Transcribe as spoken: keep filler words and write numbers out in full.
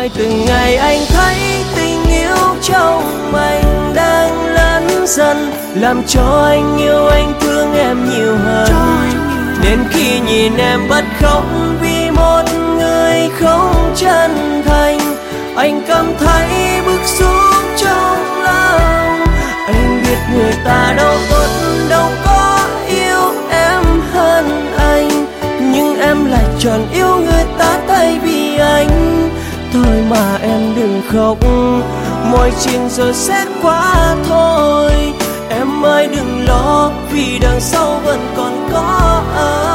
Rồi từng ngày anh thấy tình yêu trong anh đang lớn dần, làm cho anh yêu anh thương em nhiều hơn. Đến khi nhìn em bật khóc vì một người không chân thành, anh cảm thấy bức xúc trong lòng. Anh biết người ta đâu tốt, đâu có yêu em hơn anh, nhưng em lại chọn yêu người ta thay vì anh. Thôi mà em đừng khóc, mọi chuyện rồi sẽ qua thôi. Em ơi đừng lo, vì đằng sau vẫn còn có anh.